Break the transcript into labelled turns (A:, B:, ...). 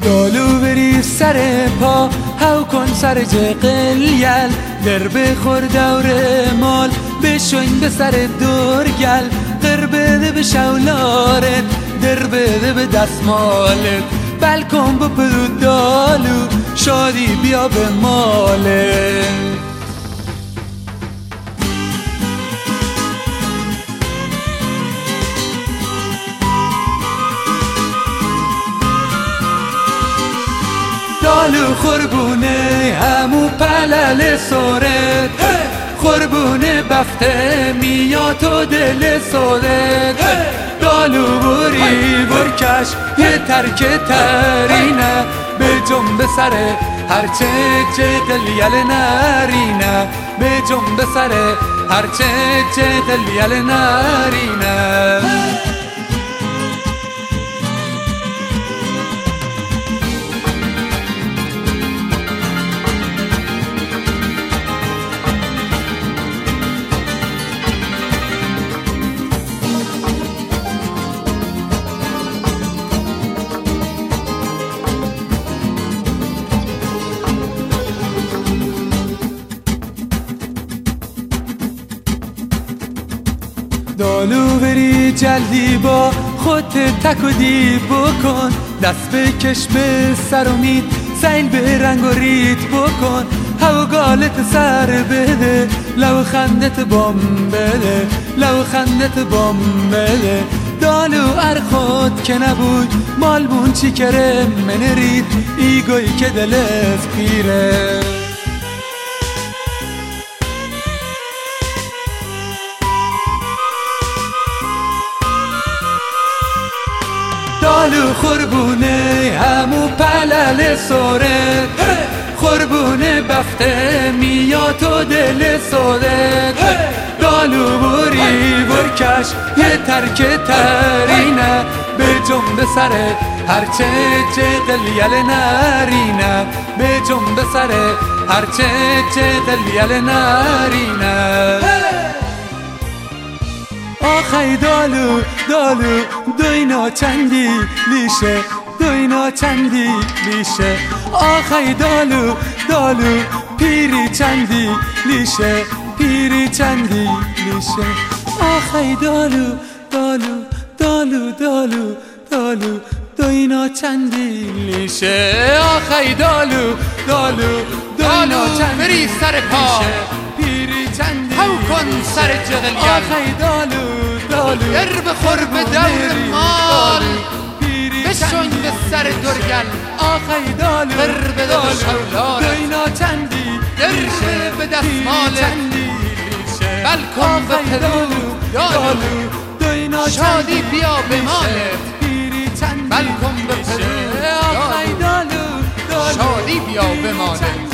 A: دالو بری سر پا هاو کن سر جقلیل در بخور دور مال بشوین به سر دورگل در بده به شولارت در بده به دستمالت بلکن بپدو دالو شادی بیا به مالت دالو خربونه همو پلل سورت خربونه بفته میاد و دل سورت دالو بوری برکش یه ترک ترینه به جنب سر هرچه جقلیل نرینه به جنب سر هرچه جقلیل نرینه دالو بری جلدی با خودت تک و دی بکن دست بکش به سر امید سیل به رنگ و ریت بکن هوا گالت سر بده لو خندت بام بده لو خندت بام بده دالو ار خود که نبود مالبون چی کرم من رید ایگوی که دلت پیره دالو خربونه همو پلل سورت خربونه بفته میاد و دل سورت دالو بوری برکش یه ترک ترینه به جنب سر هرچه جقلیل نرینه به جنب سر هرچه جقلیل نرینه آخی دالو دالو دوینا چندی لیشه دوینا چندی لیشه آخی دالو دالو پیری چندی لیشه پیری چندی لیشه آخی دالو دالو دالو دالو دالو دوینا چندی لیشه آخی دالو دالو دوینا چندی
B: بری سر پا
A: پیری چندی
B: هاو کن سر جقلیل
A: آخی دالو دالو
B: در بخور به دور مال بشون به سر دورگل
A: آخی دالو
B: در بده به شولارت
A: دوینا چندی
B: در به دستمالت بلکن به پدو دالو شادی بیا به مالت بلکن به پدو شادی بیا به مالت